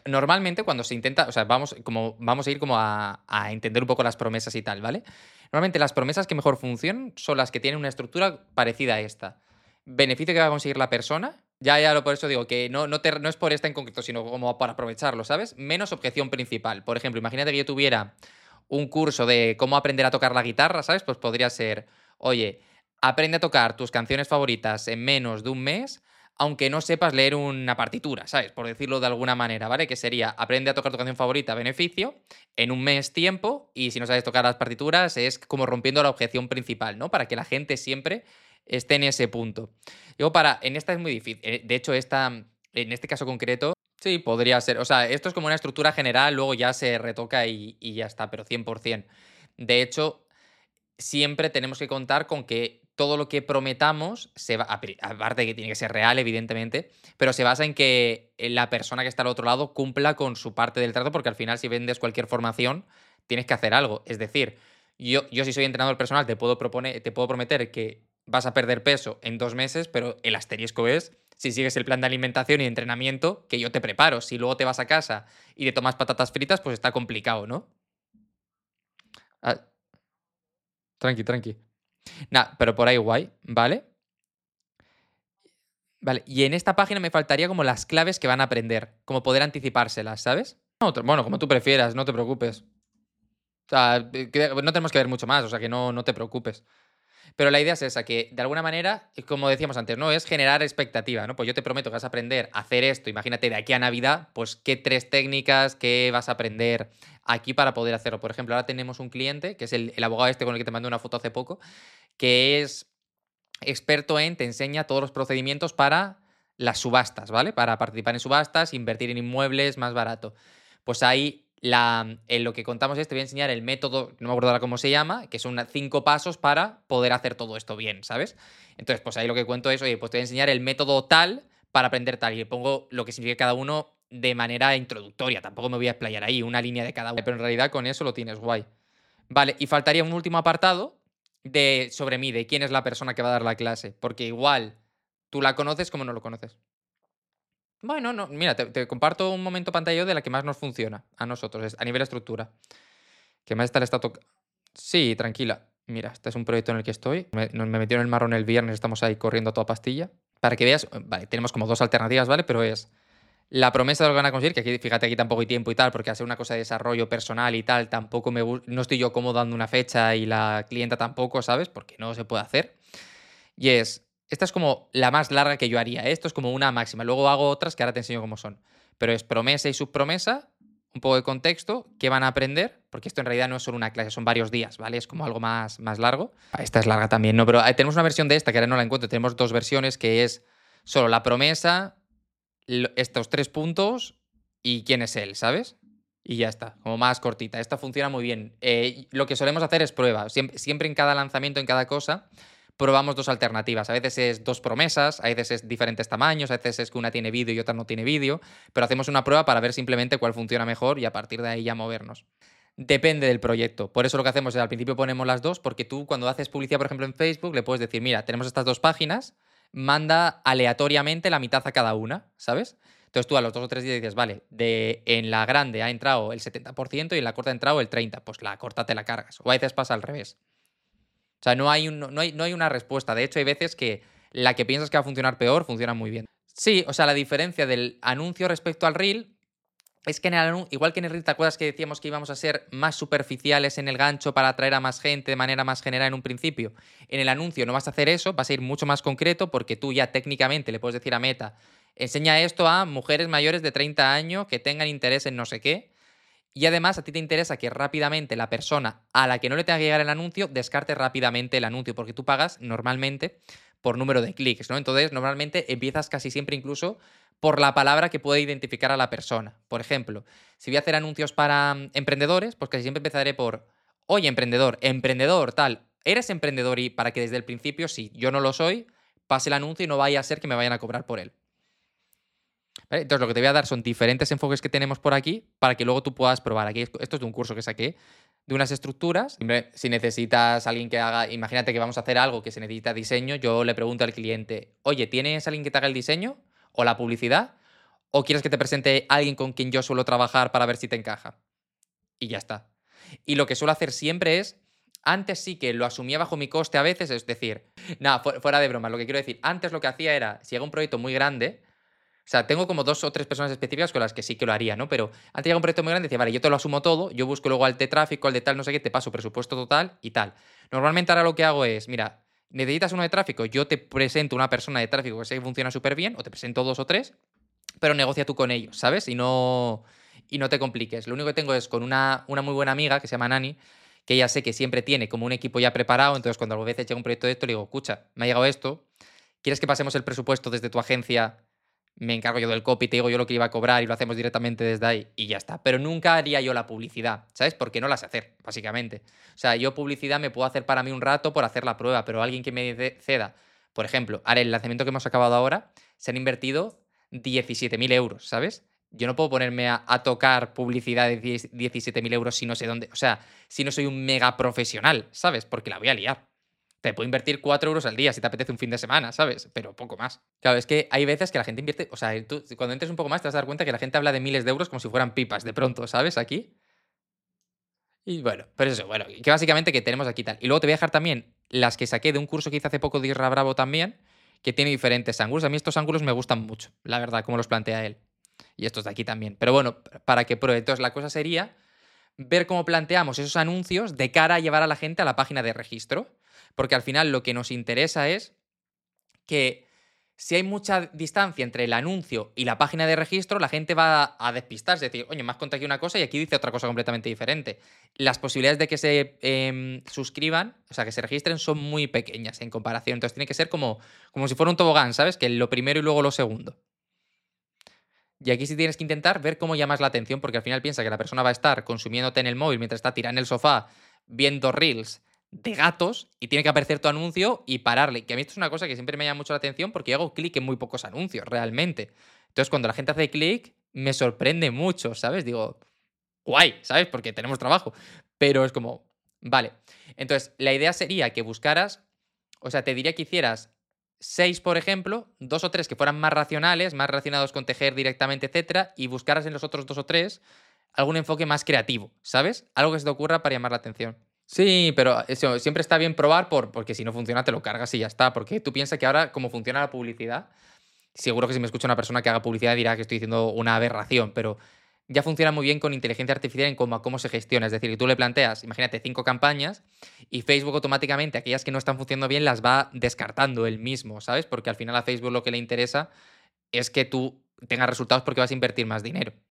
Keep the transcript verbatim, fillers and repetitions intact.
normalmente cuando se intenta, o sea, vamos, como, vamos a ir como a, a entender un poco las promesas y tal, ¿vale? Normalmente las promesas que mejor funcionan son las que tienen una estructura parecida a esta. Beneficio que va a conseguir la persona. Ya, ya, lo- por eso digo que no, no, te- no es por esta en concreto, sino como para aprovecharlo, ¿sabes? Menos objeción principal. Por ejemplo, imagínate que yo tuviera un curso de cómo aprender a tocar la guitarra, ¿sabes? Pues podría ser, oye, aprende a tocar tus canciones favoritas en menos de un mes, aunque no sepas leer una partitura, ¿sabes? Por decirlo de alguna manera, ¿vale? Que sería, aprende a tocar tu canción favorita, beneficio, en un mes tiempo, y si no sabes tocar las partituras, es como rompiendo la objeción principal, ¿no? Para que la gente siempre esté en ese punto. Digo, para, en esta es muy difícil. eh, De hecho, esta, en este caso concreto, sí, podría ser. O sea, esto es como una estructura general, luego ya se retoca y, y ya está, pero cien por ciento. De hecho, siempre tenemos que contar con que todo lo que prometamos, se va, a pri- aparte de que tiene que ser real, evidentemente, pero se basa en que eh, la persona que está al otro lado cumpla con su parte del trato, porque al final si vendes cualquier formación, tienes que hacer algo. Es decir, yo, yo si soy entrenador personal, te puedo, proponer, te puedo prometer que vas a perder peso en dos meses, pero el asterisco es si sigues el plan de alimentación y entrenamiento que yo te preparo. Si luego te vas a casa y te tomas patatas fritas, pues está complicado, ¿no? Ah, tranqui, tranqui. Nah, pero por ahí guay, ¿vale? Vale, y en esta página me faltaría como las claves que van a aprender, como poder anticipárselas, ¿sabes? No, te- bueno, como tú prefieras, no te preocupes. O sea, eh, que no tenemos que ver mucho más, o sea que no, no te preocupes. Pero la idea es esa, que de alguna manera, eh, como decíamos antes, ¿no? Es generar expectativa, ¿no? Pues yo te prometo que vas a aprender a hacer esto, imagínate de aquí a Navidad, pues qué tres técnicas, qué vas a aprender aquí para poder hacerlo. Por ejemplo, ahora tenemos un cliente, que es el, el abogado este con el que te mandé una foto hace poco, que es experto en, te enseña todos los procedimientos para las subastas, ¿vale? Para participar en subastas, invertir en inmuebles más barato. Pues ahí la, en lo que contamos es, te voy a enseñar el método, no me acuerdo ahora cómo se llama, que son cinco pasos para poder hacer todo esto bien, ¿sabes? Entonces, pues ahí lo que cuento es, oye, pues te voy a enseñar el método tal para aprender tal. Y le pongo lo que significa cada uno de manera introductoria. Tampoco me voy a explayar ahí, una línea de cada uno. Pero en realidad con eso lo tienes guay. Vale, y faltaría un último apartado de sobre mí, de quién es la persona que va a dar la clase, porque igual tú la conoces como no lo conoces. Bueno, no, mira, te, te comparto un momento pantalla de la que más nos funciona a nosotros, es a nivel estructura. Que más está, está tocando. Sí, tranquila. Mira, este es un proyecto en el que estoy. Me, nos- me metieron el marrón el viernes, estamos ahí corriendo a toda pastilla. Para que veas, vale, tenemos como dos alternativas, ¿vale? Pero es la promesa de lo que van a conseguir, que aquí, fíjate, aquí tampoco hay tiempo y tal, porque hacer una cosa de desarrollo personal y tal, tampoco me gu- no estoy yo cómodo dando una fecha y la clienta tampoco, ¿sabes? Porque no se puede hacer. Y es, esta es como la más larga que yo haría. ¿Eh? Esto es como una máxima. Luego hago otras que ahora te enseño cómo son. Pero es promesa y subpromesa, un poco de contexto, qué van a aprender, porque esto en realidad no es solo una clase, son varios días, ¿vale? Es como algo más, más largo. Ah, esta es larga también, ¿no? Pero eh, tenemos una versión de esta que ahora no la encuentro. Tenemos dos versiones que es solo la promesa, lo- estos tres puntos y quién es él, ¿sabes? Y ya está, como más cortita. Esta funciona muy bien. Eh, lo que solemos hacer es prueba. Siempre, siempre en cada lanzamiento, en cada cosa, probamos dos alternativas. A veces es dos promesas, a veces es diferentes tamaños, a veces es que una tiene vídeo y otra no tiene vídeo, pero hacemos una prueba para ver simplemente cuál funciona mejor y a partir de ahí ya movernos. Depende del proyecto. Por eso lo que hacemos es al principio ponemos las dos, porque tú cuando haces publicidad, por ejemplo, en Facebook, le puedes decir, mira, tenemos estas dos páginas, manda aleatoriamente la mitad a cada una, ¿sabes? Entonces tú a los dos o tres días dices, vale, de, en la grande ha entrado el setenta por ciento y en la corta ha entrado el treinta por ciento. Pues la corta te la cargas. O a veces pasa al revés. O sea, no hay, un- no hay, no hay una respuesta. De hecho, hay veces que la que piensas que va a funcionar peor funciona muy bien. Sí, o sea, la diferencia del anuncio respecto al reel es que en el anun- igual que en el reel, ¿te acuerdas que decíamos que íbamos a ser más superficiales en el gancho para atraer a más gente de manera más general en un principio? En el anuncio no vas a hacer eso, vas a ir mucho más concreto porque tú ya técnicamente le puedes decir a Meta, enseña esto a mujeres mayores de treinta años que tengan interés en no sé qué. Y además a ti te interesa que rápidamente la persona a la que no le tenga que llegar el anuncio descarte rápidamente el anuncio, porque tú pagas normalmente por número de clics, ¿no? Entonces, normalmente empiezas casi siempre incluso por la palabra que puede identificar a la persona. Por ejemplo, si voy a hacer anuncios para mm, emprendedores, pues casi siempre empezaré por, oye, emprendedor, emprendedor, tal, ¿eres emprendedor? Y para que desde el principio, si yo no lo soy, pase el anuncio y no vaya a ser que me vayan a cobrar por él. ¿Vale? Entonces, lo que te voy a dar son diferentes enfoques que tenemos por aquí para que luego tú puedas probar. Aquí, esto es de un curso que saqué, de unas estructuras. Siempre, si necesitas a alguien que haga, imagínate que vamos a hacer algo que se necesita diseño, yo le pregunto al cliente, oye, ¿tienes alguien que te haga el diseño o la publicidad? ¿O quieres que te presente alguien con quien yo suelo trabajar para ver si te encaja? Y ya está. Y lo que suelo hacer siempre es, antes sí que lo asumía bajo mi coste a veces, es decir, nada, fuera de broma, lo que quiero decir, antes lo que hacía era, si llega un proyecto muy grande, o sea, tengo como dos o tres personas específicas con las que sí que lo haría, ¿no? Pero antes llega un proyecto muy grande y decía, vale, yo te lo asumo todo, yo busco luego al de tráfico, al de tal, no sé qué, te paso presupuesto total y tal. Normalmente ahora lo que hago es, mira, necesitas uno de tráfico, yo te presento una persona de tráfico que sé que funciona súper bien, o te presento dos o tres, pero negocia tú con ellos, ¿sabes? Y no, y no te compliques. Lo único que tengo es con una, una muy buena amiga que se llama Nani, que ella sé que siempre tiene como un equipo ya preparado, entonces cuando a veces llega un proyecto de esto, le digo, escucha, me ha llegado esto, ¿quieres que pasemos el presupuesto desde tu agencia? Me encargo yo del copy, te digo yo lo que iba a cobrar y lo hacemos directamente desde ahí y ya está. Pero nunca haría yo la publicidad, ¿sabes? Porque no la sé hacer, básicamente. O sea, yo publicidad me puedo hacer para mí un rato por hacer la prueba, pero alguien que me de- ceda, por ejemplo, ahora el lanzamiento que hemos acabado ahora, se han invertido diecisiete mil euros, ¿sabes? Yo no puedo ponerme a, a tocar publicidad de diecisiete mil euros si no sé dónde, o sea, si no soy un mega profesional, ¿sabes? Porque la voy a liar. Te puedo invertir cuatro euros al día si te apetece un fin de semana, ¿sabes? Pero poco más. Claro, es que hay veces que la gente invierte, o sea, tú cuando entres un poco más te vas a dar cuenta que la gente habla de miles de euros como si fueran pipas de pronto, ¿sabes? Aquí. Y bueno, pero eso, bueno, que básicamente que tenemos aquí tal. Y luego te voy a dejar también las que saqué de un curso que hice hace poco de Isra Bravo también, que tiene diferentes ángulos. A mí estos ángulos me gustan mucho, la verdad, como los plantea él. Y estos de aquí también. Pero bueno, para que pruebe. Entonces, la cosa sería ver cómo planteamos esos anuncios de cara a llevar a la gente a la página de registro. Porque al final lo que nos interesa es que si hay mucha distancia entre el anuncio y la página de registro, la gente va a despistarse, es decir, oye, me has contado aquí una cosa y aquí dice otra cosa completamente diferente. Las posibilidades de que se eh, suscriban, o sea, que se registren, son muy pequeñas en comparación. Entonces tiene que ser como, como si fuera un tobogán, ¿sabes? Que lo primero y luego lo segundo. Y aquí sí tienes que intentar ver cómo llamas la atención, porque al final piensa que la persona va a estar consumiéndote en el móvil mientras está tirada en el sofá viendo reels de gatos y tiene que aparecer tu anuncio y pararle. Que a mí esto es una cosa que siempre me llama mucho la atención porque yo hago clic en muy pocos anuncios, realmente. Entonces, cuando la gente hace clic, me sorprende mucho, ¿sabes? Digo, guay, ¿sabes? Porque tenemos trabajo. Pero es como, vale. Entonces, la idea sería que buscaras, o sea, te diría que hicieras seis, por ejemplo, dos o tres que fueran más racionales, más relacionados con tejer directamente, etcétera, y buscaras en los otros dos o tres algún enfoque más creativo, ¿sabes? Algo que se te ocurra para llamar la atención. Sí, pero eso, siempre está bien probar por, porque si no funciona te lo cargas y ya está. Porque tú piensas que ahora, como funciona la publicidad, seguro que si me escucha una persona que haga publicidad dirá que estoy diciendo una aberración, pero ya funciona muy bien con inteligencia artificial en cómo, a cómo se gestiona. Es decir, que tú le planteas, imagínate, cinco campañas y Facebook automáticamente, aquellas que no están funcionando bien, las va descartando él mismo, ¿sabes? Porque al final a Facebook lo que le interesa es que tú tengas resultados porque vas a invertir más dinero.